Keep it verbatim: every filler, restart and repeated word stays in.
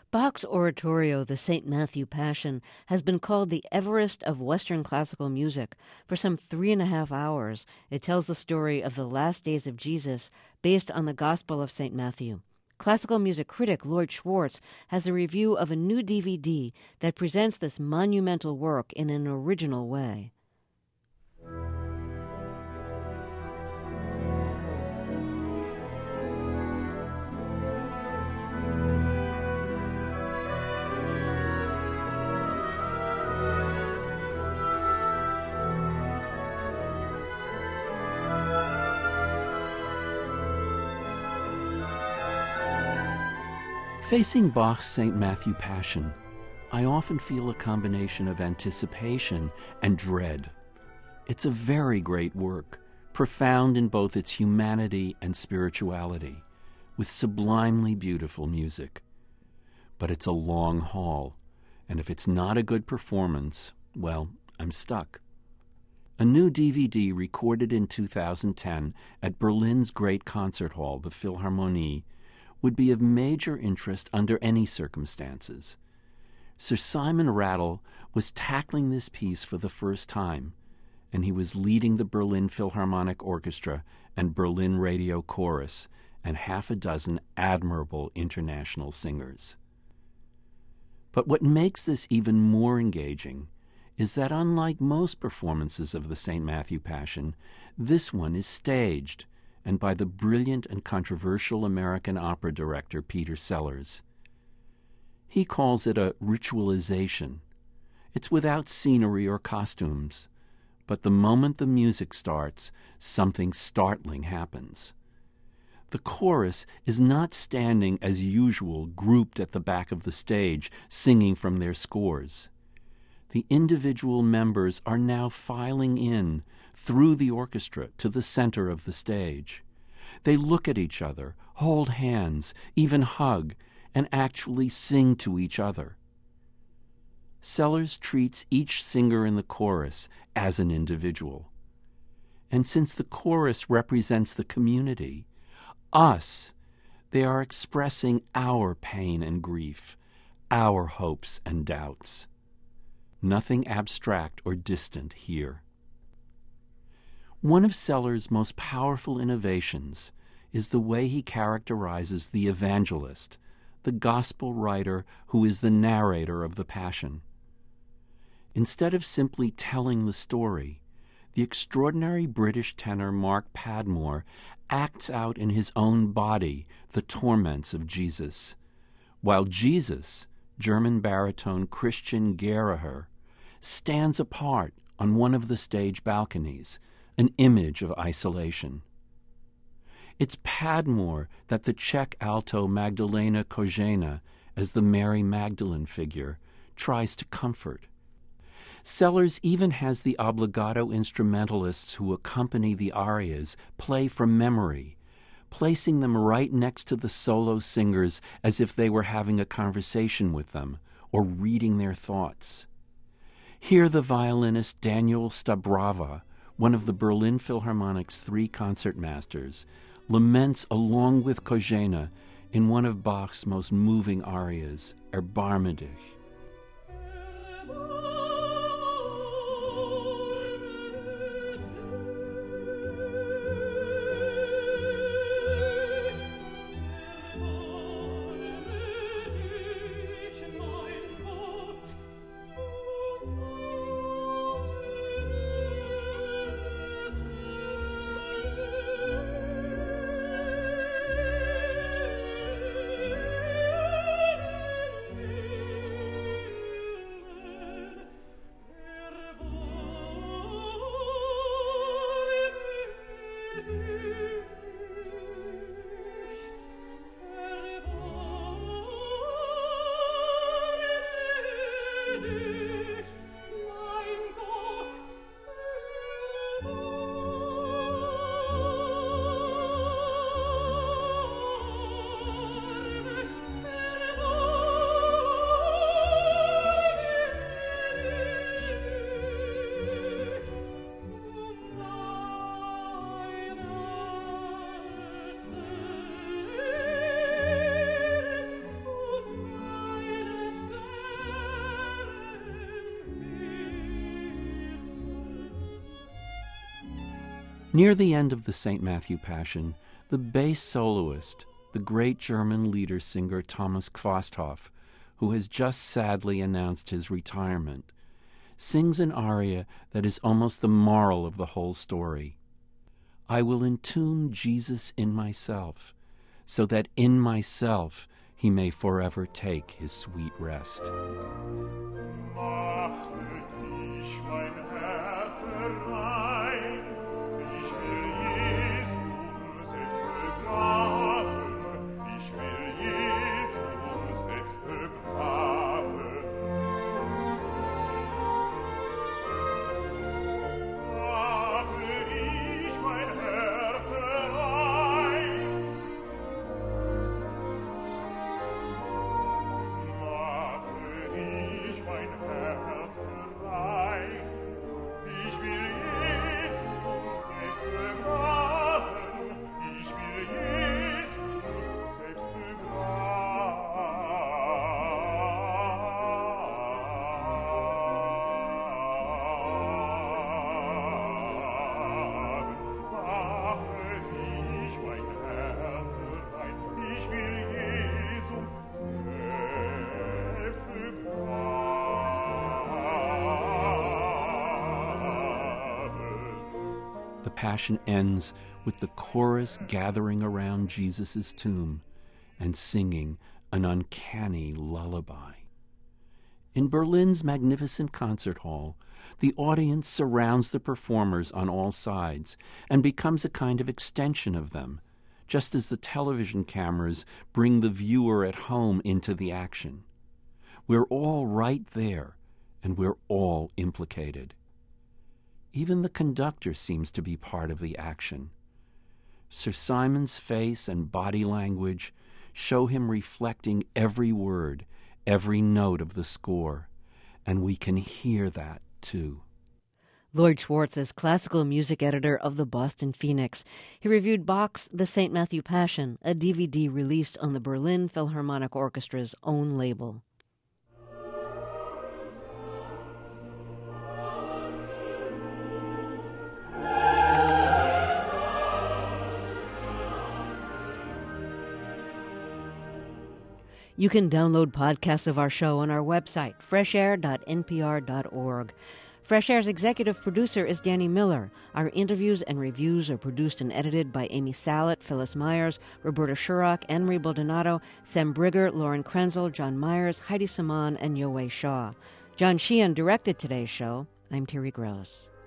Bach's oratorio, the Saint Matthew Passion, has been called the Everest of Western classical music. For some three and a half hours, it tells the story of the last days of Jesus based on the Gospel of Saint Matthew. Classical music critic Lloyd Schwartz has a review of a new D V D that presents this monumental work in an original way. Facing Bach's Saint Matthew Passion, I often feel a combination of anticipation and dread. It's a very great work, profound in both its humanity and spirituality, with sublimely beautiful music. But it's a long haul, and if it's not a good performance, well, I'm stuck. A new D V D recorded in two thousand ten at Berlin's great concert hall, the Philharmonie, would be of major interest under any circumstances. Sir Simon Rattle was tackling this piece for the first time, and he was leading the Berlin Philharmonic Orchestra and Berlin Radio Chorus and half a dozen admirable international singers. But what makes this even more engaging is that unlike most performances of the Saint Matthew Passion, this one is staged, and by the brilliant and controversial American opera director Peter Sellers. He calls it a ritualization. It's without scenery or costumes, but the moment the music starts, something startling happens. The chorus is not standing as usual, grouped at the back of the stage, singing from their scores. The individual members are now filing in through the orchestra to the center of the stage. They look at each other, hold hands, even hug, and actually sing to each other. Sellers treats each singer in the chorus as an individual. And since the chorus represents the community, us, they are expressing our pain and grief, our hopes and doubts. Nothing abstract or distant here. One of Sellers' most powerful innovations is the way he characterizes the evangelist, the gospel writer who is the narrator of the Passion. Instead of simply telling the story, the extraordinary British tenor Mark Padmore acts out in his own body the torments of Jesus, while Jesus, German baritone Christian Geraher, stands apart on one of the stage balconies, an image of isolation. It's Padmore that the Czech alto Magdalena Kožená, as the Mary Magdalene figure, tries to comfort. Sellers even has the obligato instrumentalists who accompany the arias play from memory, placing them right next to the solo singers as if they were having a conversation with them or reading their thoughts. Here the violinist Daniel Stabrava, one of the Berlin Philharmonic's three concertmasters, laments along with Kožená in one of Bach's most moving arias, Erbarme dich. Near the end of the Saint Matthew Passion, the bass soloist, the great German leader singer Thomas Quasthoff, who has just sadly announced his retirement, sings an aria that is almost the moral of the whole story. I will entomb Jesus in myself, so that in myself he may forever take his sweet rest. The Passion ends with the chorus gathering around Jesus' tomb and singing an uncanny lullaby. In Berlin's magnificent concert hall, the audience surrounds the performers on all sides and becomes a kind of extension of them, just as the television cameras bring the viewer at home into the action. We're all right there, and we're all implicated. Even the conductor seems to be part of the action. Sir Simon's face and body language show him reflecting every word, every note of the score, and we can hear that too. Lloyd Schwartz is classical music editor of the Boston Phoenix. He reviewed Bach's The Saint Matthew Passion, a D V D released on the Berlin Philharmonic Orchestra's own label. You can download podcasts of our show on our website, fresh air dot n p r dot org. Fresh Air's executive producer is Danny Miller. Our interviews and reviews are produced and edited by Amy Salet, Phyllis Myers, Roberta Shurrock, Anne-Marie Baldonado, Sam Brigger, Lauren Krenzel, John Myers, Heidi Saman, and Yoei Shaw. John Sheehan directed today's show. I'm Terry Gross.